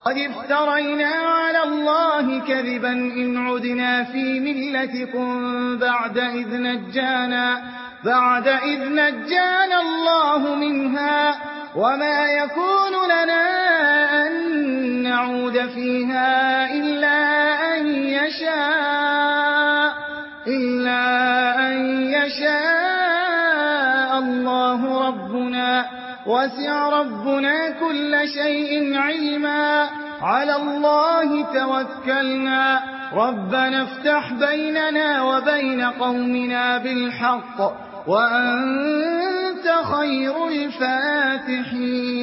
قد افترينا على الله كذبا إن عدنا في ملتكم بعد إذ نجانا الله منها وما يكون لنا أن نعود فيها إلا أن يشاء الله ربنا وسع ربنا كل شيء علما على الله توكلنا ربنا افتح بيننا وبين قومنا بالحق وأنت خير الفاتحين